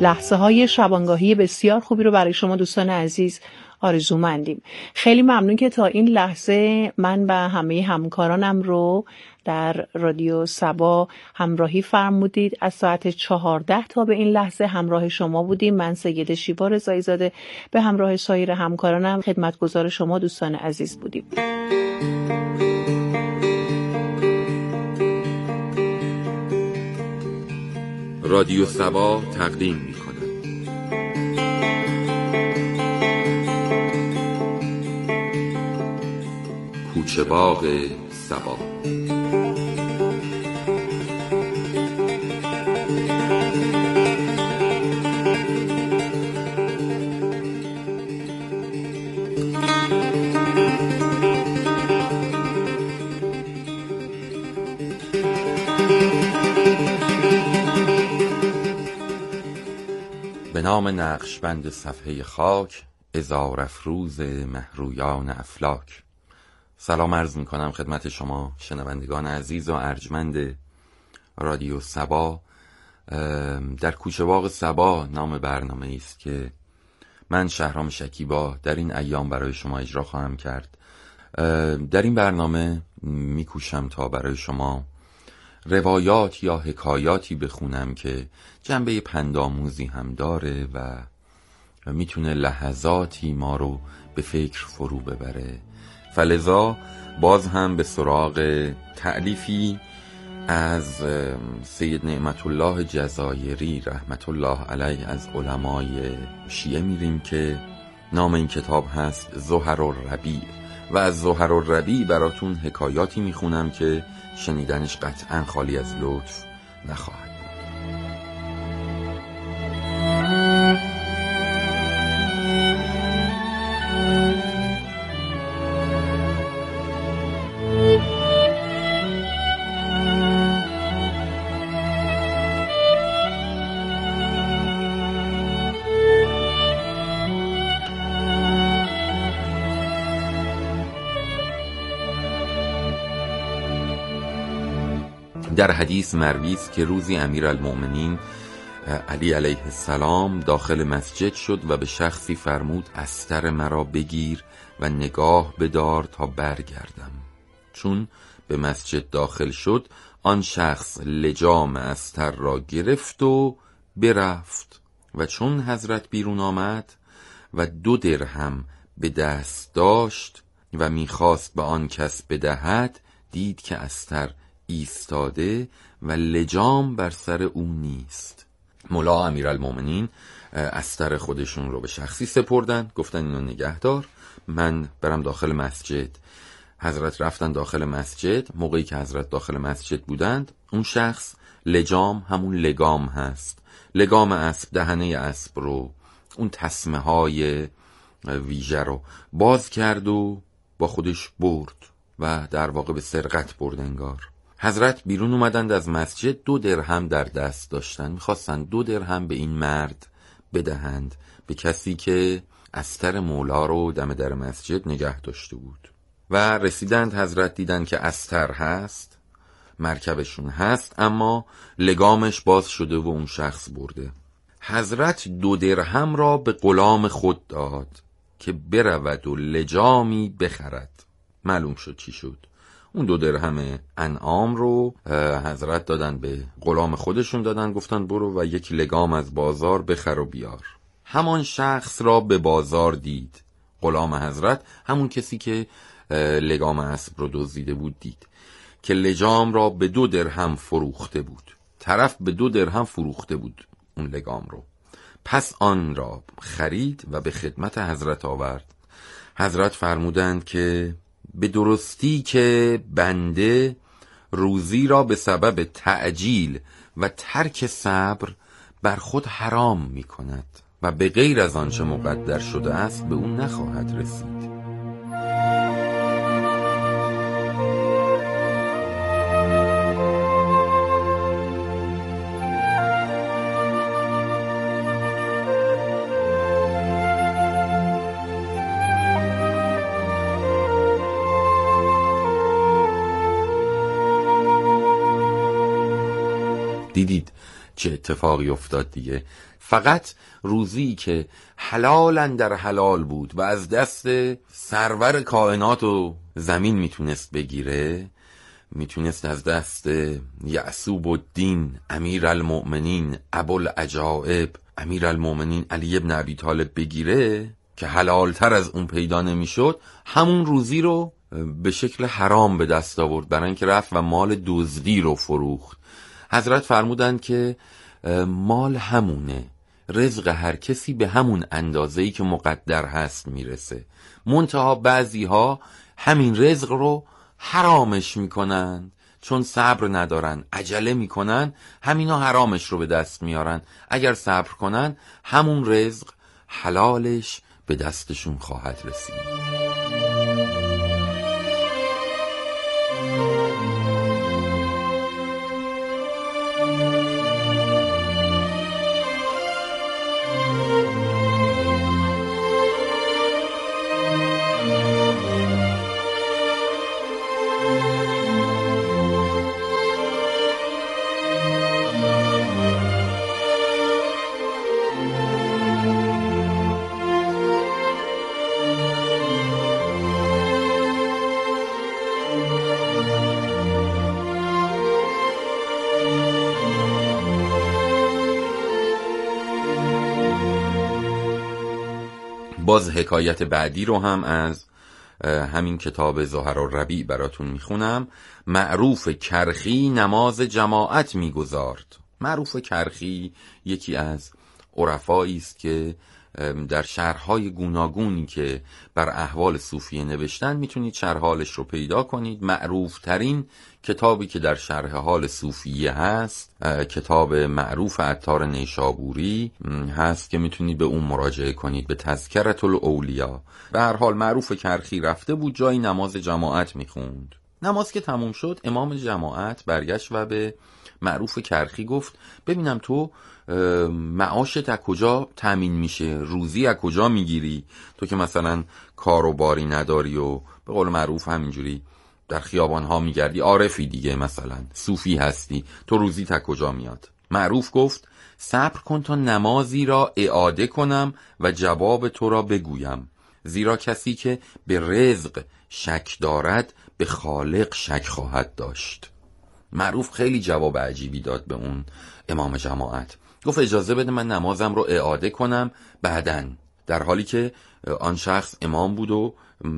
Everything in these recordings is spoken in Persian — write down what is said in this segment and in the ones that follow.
لحظه های شبانگاهی بسیار خوبی رو برای شما دوستان عزیز آرزومندیم. خیلی ممنون که تا این لحظه من و همه همکارانم رو در رادیو صبا همراهی فرمودید. از ساعت 14 تا به این لحظه همراه شما بودیم. من سید شیوا رضایی‌زاده به همراه سایر همکارانم خدمتگزار شما دوستان عزیز بودیم. رادیو صبا تقدیم می‌کند کوچه باغ صبا. به نام نقشبند صفحه خاک، عذار افروز مهرویان افلاک. سلام عرض می کنم خدمت شما شنوندگان عزیز و ارجمند رادیو صبا. در کوچه باغ صبا نام برنامه است که من شهرام شکیبا در این ایام برای شما اجرا خواهم کرد. در این برنامه می کوشم تا برای شما روایات یا حکایاتی بخونم که جنبه پندآموزی هم داره و میتونه لحظاتی ما رو به فکر فرو ببره. فلذا باز هم به سراغ تألیفی از سید نعمت الله جزایری رحمت الله علیه از علمای شیعه میریم که نام این کتاب هست زهر الربیع و از زهر الربیع براتون حکایاتی میخونم که شنیدنش قطعا خالی از لطف نخواهد. در حدیث مروی است که روزی امیرالمؤمنین علی علیه السلام داخل مسجد شد و به شخصی فرمود استر مرا بگیر و نگاه بدار تا برگردم. چون به مسجد داخل شد آن شخص لجام استر را گرفت و برفت و چون حضرت بیرون آمد و 2 درهم به دست داشت و میخواست به آن کس بدهد، دید که استر ایستاده و لجام بر سر او نیست. مولا امیرالمؤمنین استر خودشون رو به شخصی سپردن، گفتن اینو نگه دار، من برم داخل مسجد. حضرت رفتن داخل مسجد. موقعی که حضرت داخل مسجد بودند، اون شخص لجام، همون لگام هست، لگام اسب، دهنه اسب رو، اون تسمه های ویژه رو باز کرد و با خودش برد و در واقع به سرقت برد انگار. حضرت بیرون اومدند از مسجد، 2 درهم در دست داشتن، میخواستن 2 درهم به این مرد بدهند، به کسی که استر مولا رو دم در مسجد نگه داشته بود. و رسیدند، حضرت دیدن که استر هست، مرکبشون هست، اما لگامش باز شده و اون شخص برده. حضرت 2 درهم را به غلام خود داد که برود و لجامی بخرد. معلوم شد چی شد. اون 2 درهم انعام رو حضرت دادن به غلام خودشون، دادن گفتن برو و 1 لگام از بازار بخر و بیار. همان شخص را به بازار دید غلام حضرت، همون کسی که لگام اسب رو دزدیده بود، دید که لجام را به 2 درهم فروخته بود. طرف به 2 درهم فروخته بود اون لگام رو. پس آن را خرید و به خدمت حضرت آورد. حضرت فرمودند که به درستی که بنده روزی را به سبب تعجیل و ترک صبر بر خود حرام می کند و به غیر از آنچه مقدر شده است به اون نخواهد رسید. دیدید چه اتفاقی افتاد دیگه. فقط روزی که حلال در حلال بود و از دست سرور کائنات و زمین میتونست بگیره، میتونست از دست یعصوب الدین امیر المؤمنین ابوالعجائب امیر المؤمنین علی ابن ابی طالب بگیره که حلالتر از اون پیدا نمیشد، همون روزی رو به شکل حرام به دست آورد، برای اینکه رفت و مال دزدی رو فروخت. حضرت فرمودند که مال همونه، رزق هر کسی به همون اندازه‌ای که مقدر هست میرسه، منتها بعضی ها همین رزق رو حرامش میکنن، چون صبر ندارن، عجله میکنن، همینا حرامش رو به دست میارن. اگر صبر کنن همون رزق حلالش به دستشون خواهد رسید. باز حکایت بعدی رو هم از همین کتاب زهرالربیع براتون میخونم. معروف کرخی نماز جماعت میگذارد. معروف کرخی یکی از عرفایی است که در شرحهای گوناگونی که بر احوال صوفیه نوشتن میتونید شرح حالش رو پیدا کنید. معروف ترین کتابی که در شرح حال صوفیه هست کتاب معروف عطار نیشابوری هست که میتونید به اون مراجعه کنید، به تذکرة الاولیا. به هر حال معروف کرخی رفته بود جایی نماز جماعت میخوند. نماز که تموم شد امام جماعت برگشت و به معروف کرخی گفت ببینم تو معاشت از کجا تامین میشه، روزی از کجا میگیری؟ تو که مثلا کار و باری نداری و به قول معروف همینجوری در خیابان ها میگردی، عارفی دیگه، مثلا صوفی هستی، تو روزی از کجا میاد؟ معروف گفت صبر کن تا نمازی را اعاده کنم و جواب تو را بگویم، زیرا کسی که به رزق شک دارد به خالق شک خواهد داشت. معروف خیلی جواب عجیبی داد به اون امام جماعت. گفت اجازه بده من نمازم رو اعاده کنم بعدن، در حالی که آن شخص امام بود و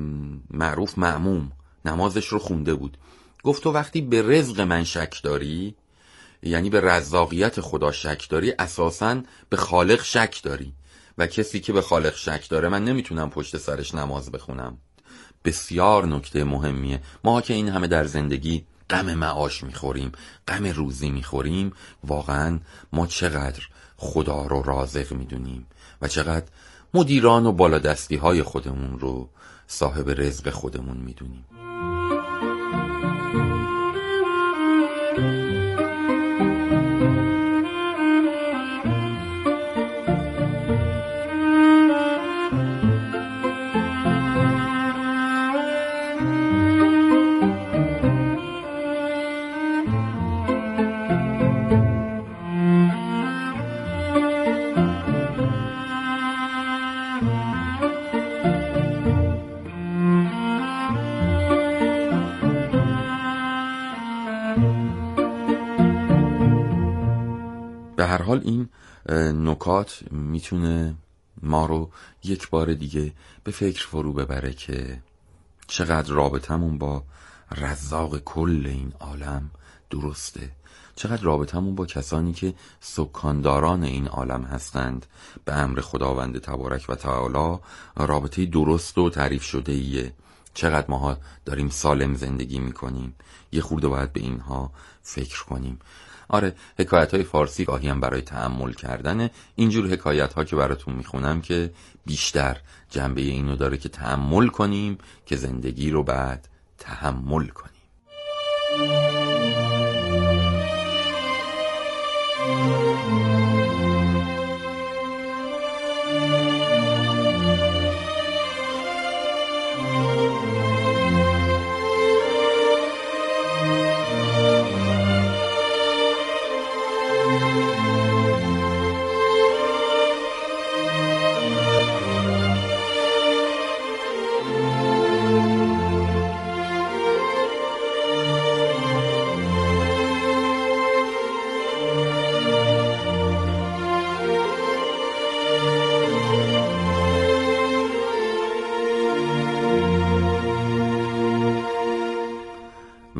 معروف مأموم نمازش رو خونده بود. گفت تو وقتی به رزق من شک داری، یعنی به رزاقیت خدا شک داری، اساساً به خالق شک داری، و کسی که به خالق شک داره من نمیتونم پشت سرش نماز بخونم. بسیار نکته مهمیه. ما که این همه در زندگی غم معاش میخوریم، غم روزی میخوریم، واقعا ما چقدر خدا رو رازق میدونیم و چقدر مدیران و بالادستی های خودمون رو صاحب رزق خودمون میدونیم. به هر حال این نکات میتونه ما رو یک بار دیگه به فکر فرو ببره که چقدر رابطمون با رزاق کل این عالم درسته، چقدر رابطمون با کسانی که سکانداران این عالم هستند به امر خداوند تبارک و تعالی رابطه درست و تعریف شده ایه. چقدر ماها داریم سالم زندگی میکنیم، یه خورده باید به اینها فکر کنیم. آره، حکایت های فارسی گاهی هم برای تأمل کردنه. اینجور حکایت ها که براتون میخونم که بیشتر جنبه اینو داره که تأمل کنیم که زندگی رو بعد تحمل کنیم.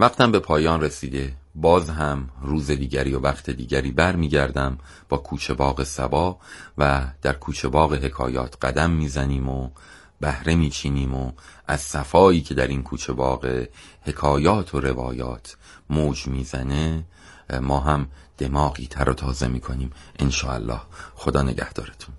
وقتم به پایان رسیده. باز هم روز دیگری و وقت دیگری برمیگردم با کوچه باغ صبا و در کوچه باغ حکایات قدم میزنیم و بهره میچینیم و از صفایی که در این کوچه باغ حکایات و روایات موج میزنه ما هم دماغی تر و تازه میکنیم انشاءالله. خدا نگهدارتون.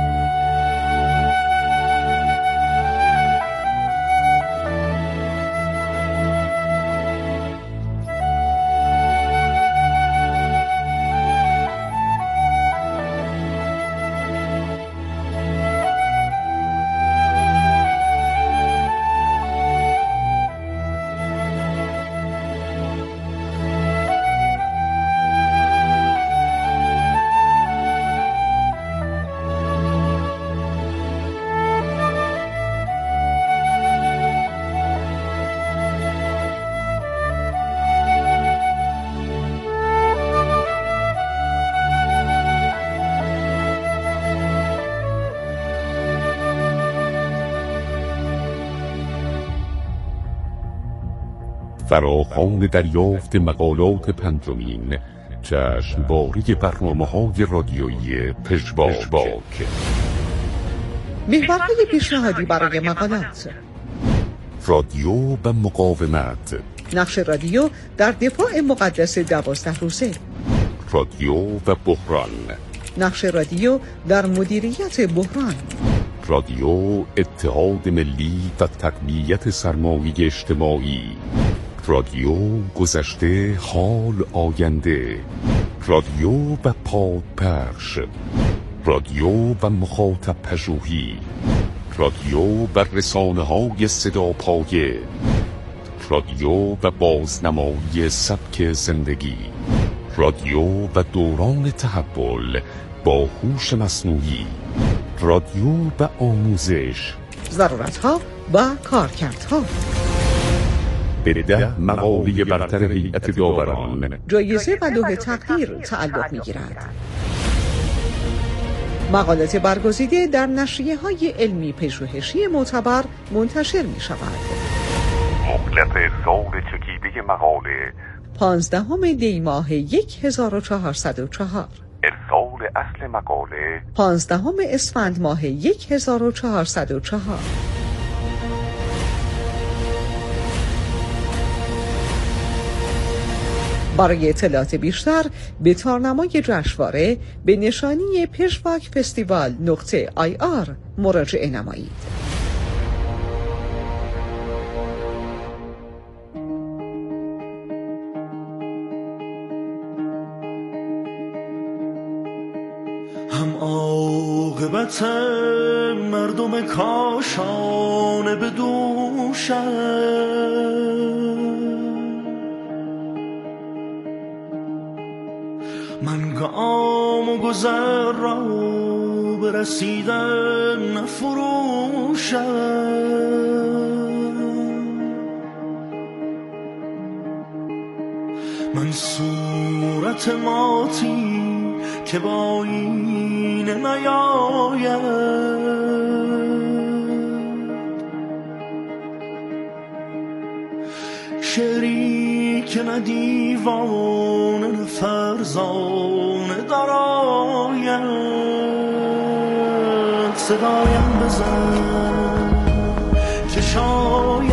فراخوان دریافت مقالات پنجمین جشنواره برنامه‌های رادیویی پژواک. محورهای پیشنهادی برای مقالات: رادیو و مقاومت، نقش رادیو در دفاع مقدس 12 روزه، رادیو و بحران، نقش رادیو در مدیریت بحران، رادیو اتحاد ملی و تقویت سرمایه اجتماعی، رادیو گذشته حال آینده، رادیو و پادپخش، رادیو و مخاطب پژوهی، رادیو و رسانه‌های صداپایه، رادیو و بازنمایی سبک زندگی، رادیو و دوران تحول با هوش مصنوعی، رادیو و آموزش، ضرورت‌ها و کارکردها. به 10 مقاله برتر هیئت داوران جایزه و لوح تقدیر تعلق می‌گیرد. مقالات برگزیده در نشریه‌های علمی پژوهشی معتبر منتشر می‌شود. مهلت ارسال چکیده مقاله 15 دی ماه 1404، ارسال اصل مقاله 15 اسفند ماه 1404. برای اطلاعات بیشتر به تارنمای جشنواره به نشانی پژواک فستیوال .ir مراجعه نمایید. هم عاقبت مردم کاشانه به دوشم، من گام و گذر را برسیدن نفروشم، من صورت ماتی که با این نیاید، شعری که نه دیوانه نه فرزانه دراید، صدایم بزن که شاید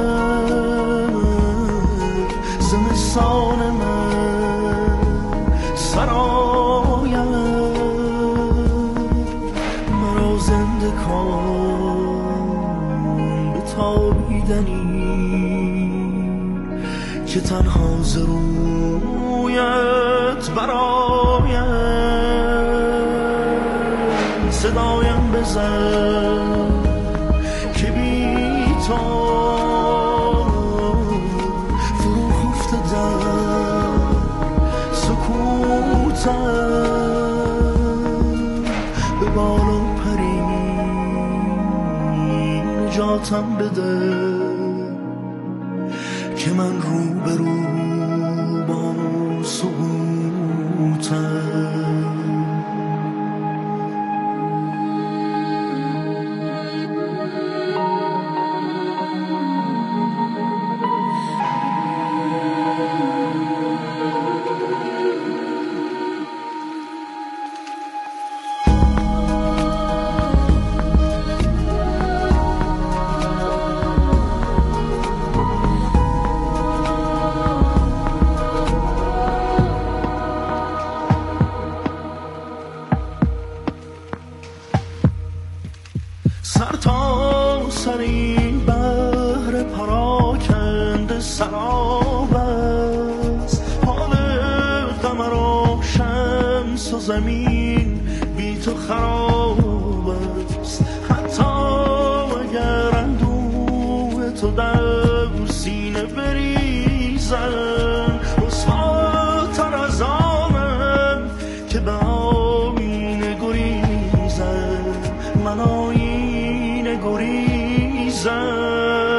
زمستان من سراید، مرا زنده کن به تابیدنی که تنها ز رویت براید، صدایم بزن که بی تو فرو خفته در سکوتم، به بالا پری نجاتم بده که من رو به رو با سقوطم. سر تا سر این بحر پراکنده سراب است، حال قمر و شمس و زمین بی تو خراب است. حتی اگر اندوه تو در سینه بریزن، رسواتر از آنم که به آینه گریزن، من آینه گریزن.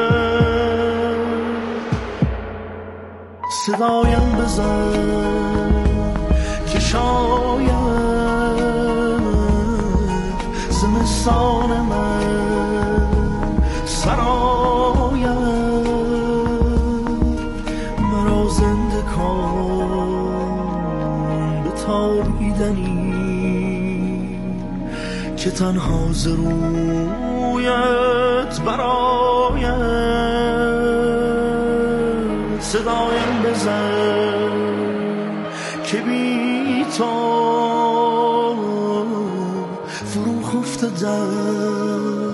صدایم بزن که شاید زمستان من سراید، مرا زنده کن به تابیدنی که تنها ز رویت براید. صدایم بزن که بی تو فرو خفته در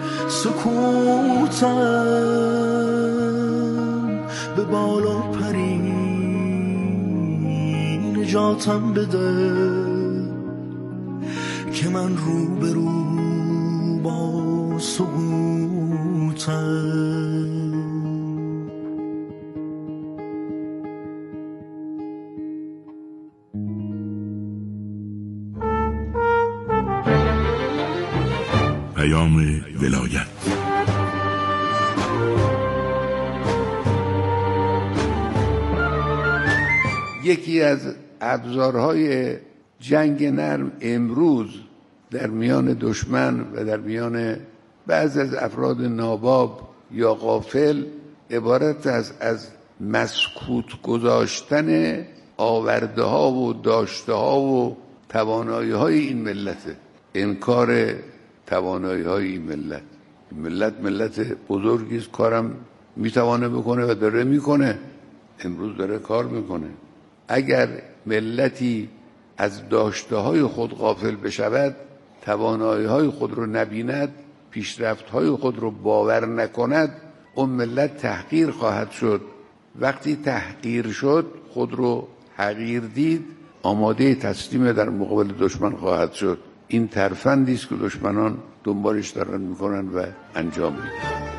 سکوتم، به بالا پری نجاتم بده که من رو به رو با سقوطم. پیام ولایت. یکی از ابزارهای جنگ نرم امروز در میان دشمن و در میان بعضی از افراد ناباب یا غافل عبارت از مسکوت گذاشتن آورده ها و داشته ها و توانایی های این ملته، انکار توانایی های این ملت. ملت بزرگی است، کارم میتوانه بکنه و داره میکنه، امروز داره کار میکنه. اگر ملتی از داشته های خود غافل بشود، توانایی های خود رو نبیند، پیشرفت های خود رو باور نکند، اون ملت تحقیر خواهد شد. وقتی تحقیر شد، خود رو حقیر دید، آماده تسلیم در مقابل دشمن خواهد شد. این ترفندی است که دشمنان دنبالش دارن میکنن و انجام میدن.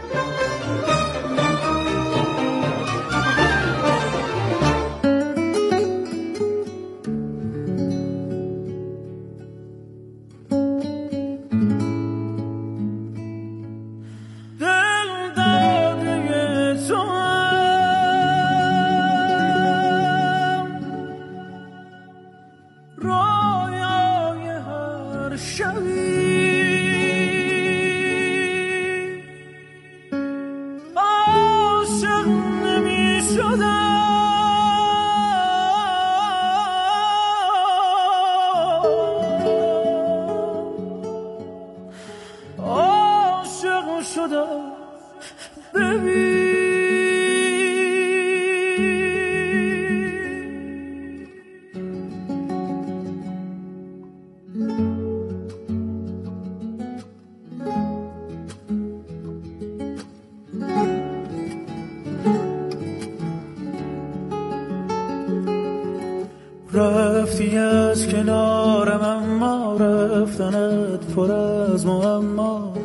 رفتی از کنارم اما رفتنت پر از معما.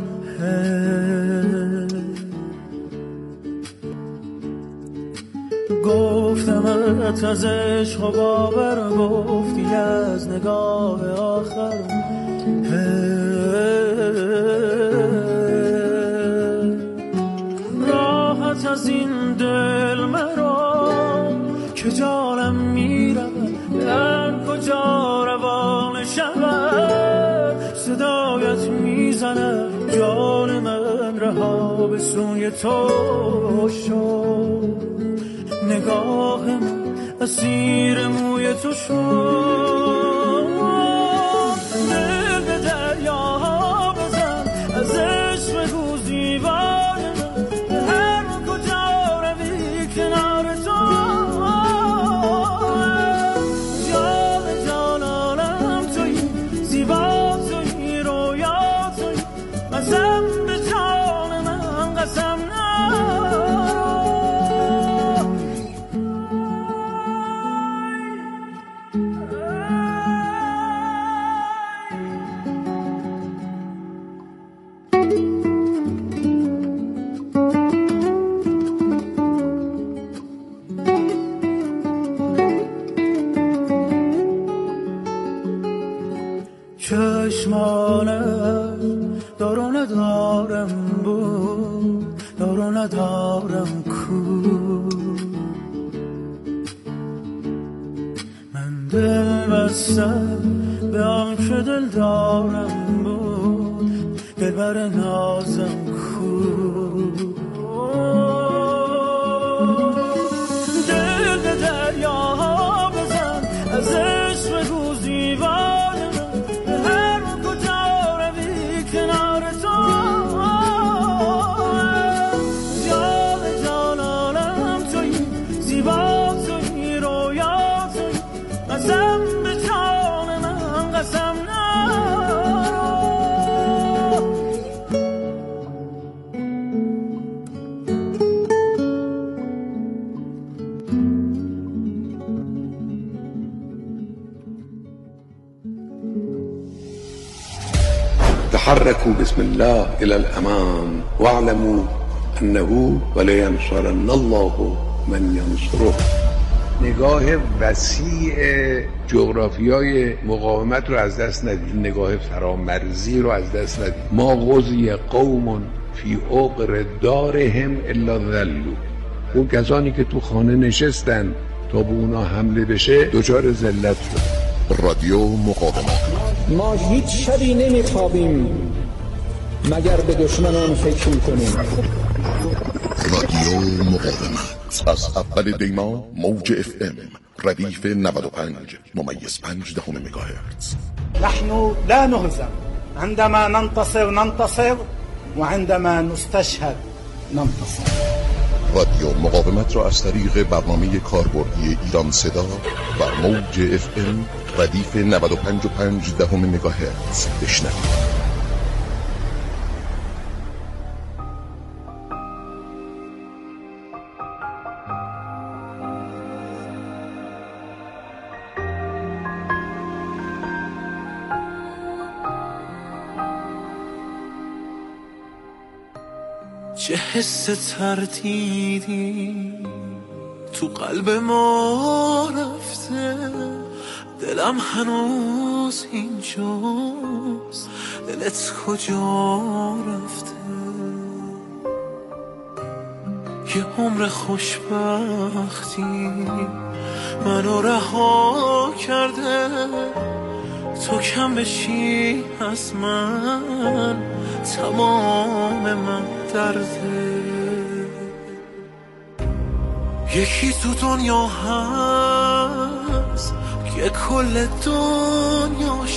گفتمت از عشق و باور، گفتی از نگاه آخر. راحت از این دل مرا که جانم میرم، در کجا روان شود. صدایت میزنه جان من، رها به سوی تو شد. نگاه من اسیر موی تو شد. دل به دریا بزن، از عشق بگو زیبای من. هر کجا روی کنار تو، زیبا توی، رویا توی، مزم چشمانش دارو ندارم بود دارو ندارم کو من دل بستم به آن که دل دارم بود دلبر نازم کو دل به دریا بزن از عشق بگو زیبای من به هر کجا روی کنار تو جان جانانم تویی زیبا تویی رویا تویی قسم به جان من قسم تحركوا بسم الله إلى الأمام واعلموا أنه ولينصرن الله من ينصره. نگاه وسیع جغرافیای مقاومت رو از دست ندید، نگاه فرامرزی رو از دست ندید. ما غزی قوم فی عقر دارهم الا ذلوا. اون کسانی که تو خانه نشستن تا به اونا حمله بشه دچار ذلت شد. رادیو مقاومت. ما هیچ شبی نمیخوابیم مگر به دشمنان فکر میکنیم. رادیو مقاومت از اول دیما موج FM ردیف 95.5 مگاهرتز. نحن لا نهزم عندما ننتصر وعندما نستشهد ننتصر. رادیو مقاومت را از طریق برنامه کاربردی ایران صدا و موج FM ردیف 95.5 مگاهرتز بشنوید. چه حس تردیدی تو قلب ما رفته، دلم هنوز اینجاست، دلت کجا رفته؟ یه عمر خوشبختی منو رها کرده، تو کم بشی از من تمام من درده. یکی تو دنیا هست که کل دنیا